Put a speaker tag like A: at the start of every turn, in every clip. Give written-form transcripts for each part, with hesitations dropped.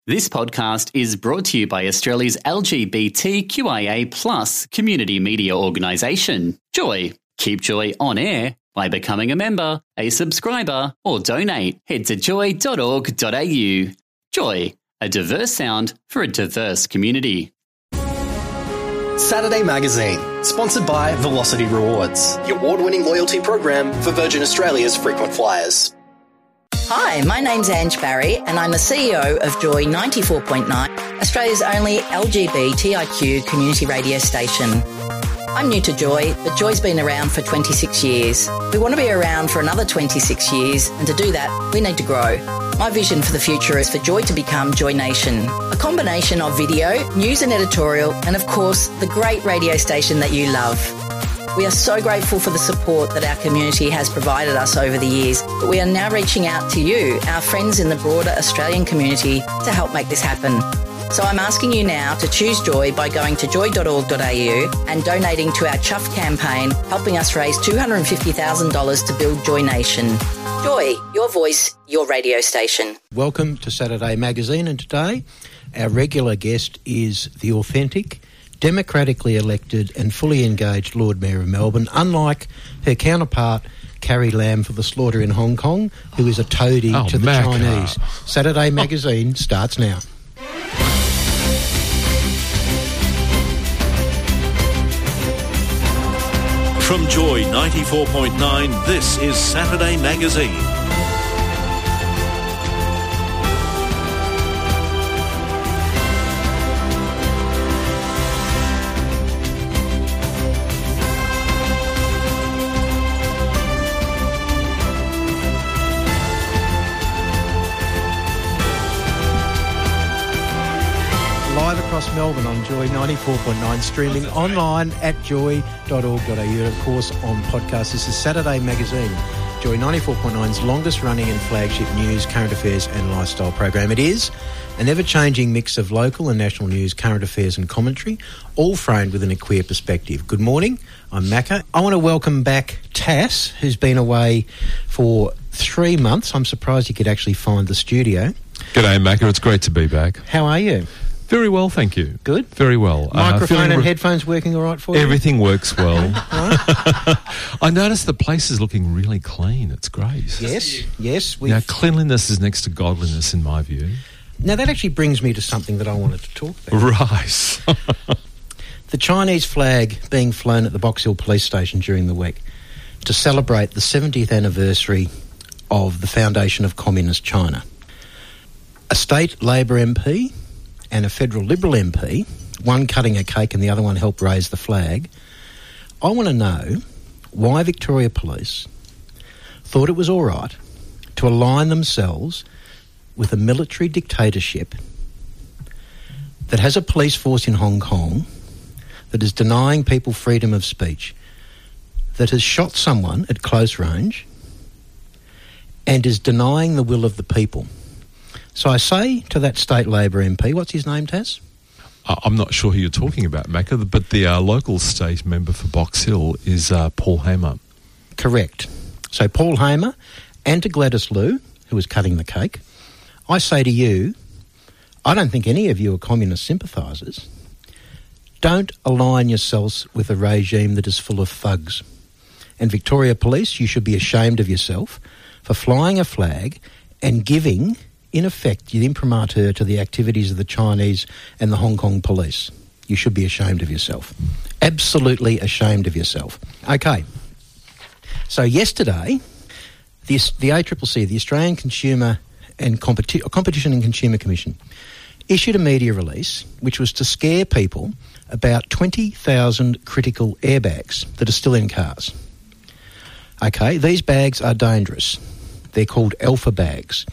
A: This podcast is brought to you by Australia's LGBTQIA+ community media organisation, Joy. Keep Joy on air by becoming a member, a subscriber, or donate. Head to joy.org.au. Joy, a diverse sound for a diverse community.
B: Saturday Magazine, sponsored by Velocity Rewards, the award-winning loyalty program for Virgin Australia's frequent flyers.
C: Hi, my name's Ange Barry and I'm the CEO of Joy 94.9, Australia's only LGBTIQ community radio station. I'm new to Joy, but Joy's been around for 26 years. We want to be around for another 26 years, and to do that, we need to grow. My vision for the future is for Joy to become Joy Nation, a combination of video, news and editorial, and of course, the great radio station that you love. We are so grateful for the support that our community has provided us over the years, but we are now reaching out to you, our friends in the broader Australian community, to help make this happen. So I'm asking you now to choose Joy by going to joy.org.au and donating to our Chuff campaign, helping us raise $250,000 to build Joy Nation. Joy, your voice, your radio station.
D: Welcome to Saturday Magazine, and today our regular guest is the authentic, democratically elected and fully engaged Lord Mayor of Melbourne, unlike her counterpart Carrie Lam for the slaughter in Hong Kong, who is a toady to the Chinese. Saturday Magazine starts now.
E: From Joy 94.9, this is Saturday Magazine.
D: Across Melbourne on Joy 94.9, streaming online at joy.org.au, and of course on podcast. This is Saturday Magazine, Joy 94.9's longest running and flagship news, current affairs and lifestyle program. It is an ever-changing mix of local and national news, current affairs and commentary, all framed within a queer perspective. Good morning, I'm Macca. I want to welcome back Tass, who's been away for 3 months. I'm surprised you could actually find the studio.
F: G'day, Macca. It's great to be back.
D: How are you?
F: Very well, thank you.
D: Good?
F: Very well.
D: Microphone and headphones working all right for you?
F: Everything works well. I noticed the place is looking really clean. It's great.
D: Yes.
F: Now, cleanliness is next to godliness in my view.
D: Now, that actually brings me to something that I wanted to talk about.
F: Right.
D: The Chinese flag being flown at the Box Hill Police Station during the week to celebrate the 70th anniversary of the foundation of Communist China. A state Labor MP and a federal Liberal MP, one cutting a cake and the other one helped raise the flag. I want to know why Victoria Police thought it was all right to align themselves with a military dictatorship that has a police force in Hong Kong that is denying people freedom of speech, that has shot someone at close range and is denying the will of the people. So I say to that state Labor MP, what's his name, Taz?
F: I'm not sure who you're talking about, Macca, but the local state member for Box Hill is Paul Hamer.
D: Correct. So Paul Hamer and to Gladys Liu, who was cutting the cake, I say to you, I don't think any of you are communist sympathisers. Don't align yourselves with a regime that is full of thugs. And Victoria Police, you should be ashamed of yourself for flying a flag and giving, in effect, the imprimatur to the activities of the Chinese and the Hong Kong police. You should be ashamed of yourself. Absolutely ashamed of yourself. Okay. So yesterday, the ACCC, the Australian Consumer and Competition and Consumer Commission, issued a media release which was to scare people about 20,000 critical airbags that are still in cars. Okay, these bags are dangerous. They're called alpha bags,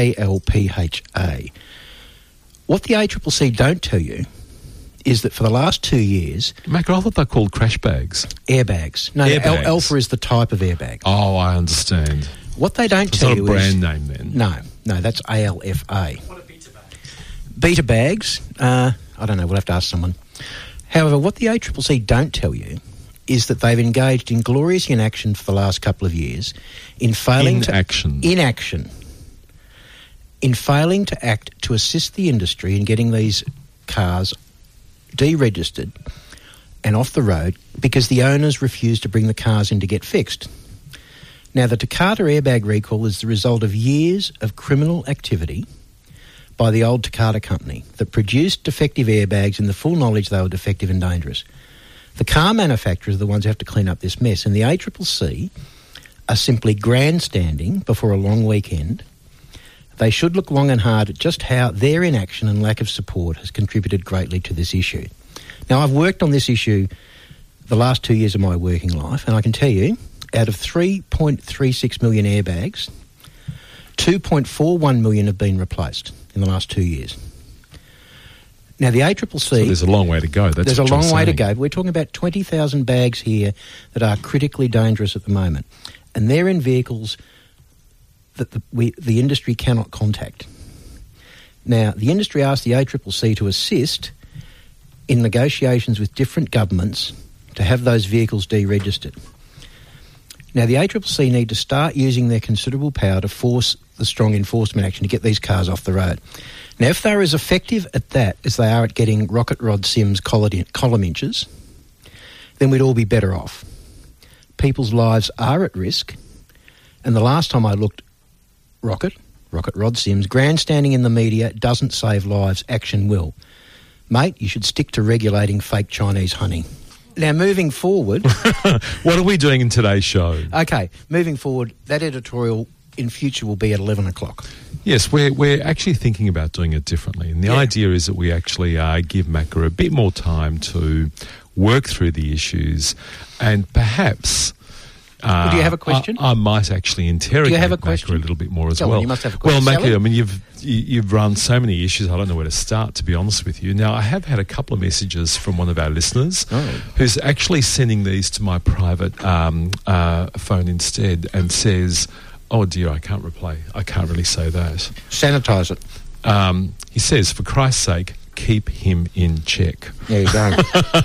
D: ALPHA. What the ACCC don't tell you is that for the last 2 years...
F: Macca, I thought they're called crash bags.
D: Airbags. No,
F: airbags.
D: Alpha is the type of airbag.
F: Oh, I understand.
D: What they don't tell you is...
F: It's not a brand name then.
D: No, that's ALFA.
G: What are beta bags?
D: Beta bags, I don't know, we'll have to ask someone. However, what the ACCC don't tell you is that they've engaged in glorious inaction for the last couple of years in failing in failing to act to assist the industry in getting these cars deregistered and off the road because the owners refused to bring the cars in to get fixed. Now, the Takata airbag recall is the result of years of criminal activity by the old Takata company that produced defective airbags in the full knowledge they were defective and dangerous. The car manufacturers are the ones who have to clean up this mess, and the ACCC are simply grandstanding before a long weekend. They should look long and hard at just how their inaction and lack of support has contributed greatly to this issue. Now, I've worked on this issue the last 2 years of my working life, and I can tell you, out of 3.36 million airbags, 2.41 million have been replaced in the last 2 years. Now, the ACCC...
F: So there's a long way to go.
D: There's a long way to go. We're talking about 20,000 bags here that are critically dangerous at the moment. And they're in vehicles that the industry cannot contact. Now, the industry asked the ACCC to assist in negotiations with different governments to have those vehicles deregistered. Now, the ACCC need to start using their considerable power to force the strong enforcement action to get these cars off the road. Now, if they're as effective at that as they are at getting Rocket Rod Sims column inches, then we'd all be better off. People's lives are at risk, and the last time I looked, Rocket Rod Sims, grandstanding in the media doesn't save lives, action will. Mate, you should stick to regulating fake Chinese honey. Now, moving forward...
F: What are we doing in today's show?
D: Okay, moving forward, that editorial in future will be at 11 o'clock.
F: Yes, we're actually thinking about doing it differently. And the idea is that we actually give Macca a bit more time to work through the issues and perhaps...
D: do you have a question?
F: I might actually interrogate Macca a little bit more as well.
D: You must have a question.
F: Well, Macca, I mean, you've run so many issues, I don't know where to start, to be honest with you. Now, I have had a couple of messages from one of our listeners who's actually sending these to my private phone instead and says, oh dear, I can't reply. I can't really say that.
D: Sanitise it.
F: He says, for Christ's sake, keep him in check.
D: There you go.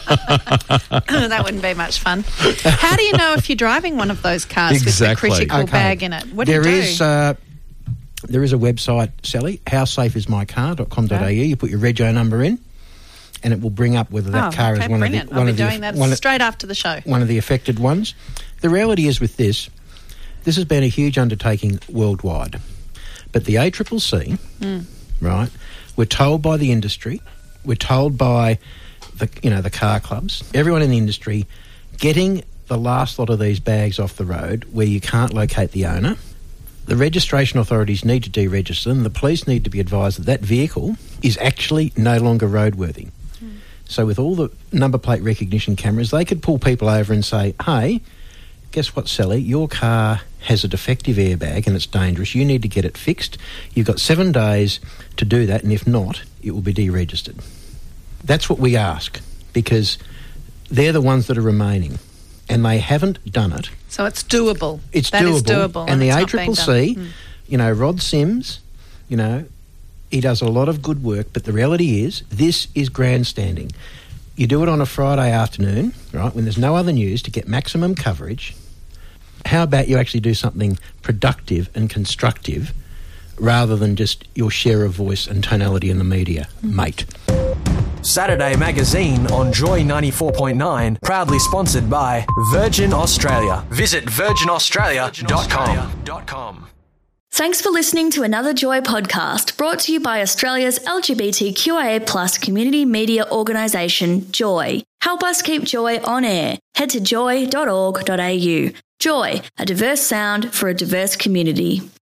G: That wouldn't be much fun. How do you know if you're driving one of those cars with the critical bag in it? What do you do?
D: There is a website, Sally, howsafeismycar.com.au. You put your rego number in and it will bring up whether that car is one of the...
G: I'll be doing that straight after the show. One
D: of the affected ones. The reality is with this has been a huge undertaking worldwide. But the ACCC, right, we're told by the industry, we're told by the car clubs, everyone in the industry, getting the last lot of these bags off the road where you can't locate the owner. The registration authorities need to deregister them. The police need to be advised that that vehicle is actually no longer roadworthy. So with all the number plate recognition cameras, they could pull people over and say, hey, guess what, Sally, your car has a defective airbag and it's dangerous. You need to get it fixed. You've got 7 days to do that, and if not, it will be deregistered. That's what we ask, because they're the ones that are remaining, and they haven't done it.
G: So it's doable.
D: That is doable. And the ACCC, Rod Sims, he does a lot of good work, but the reality is this is grandstanding. You do it on a Friday afternoon, right, when there's no other news, to get maximum coverage. How about you actually do something productive and constructive rather than just your share of voice and tonality in the media, mate?
B: Saturday Magazine on Joy 94.9, proudly sponsored by Virgin Australia. Visit virginaustralia.com.
H: Thanks for listening to another Joy podcast brought to you by Australia's LGBTQIA+ community media organisation, Joy. Help us keep Joy on air. Head to joy.org.au. Joy, a diverse sound for a diverse community.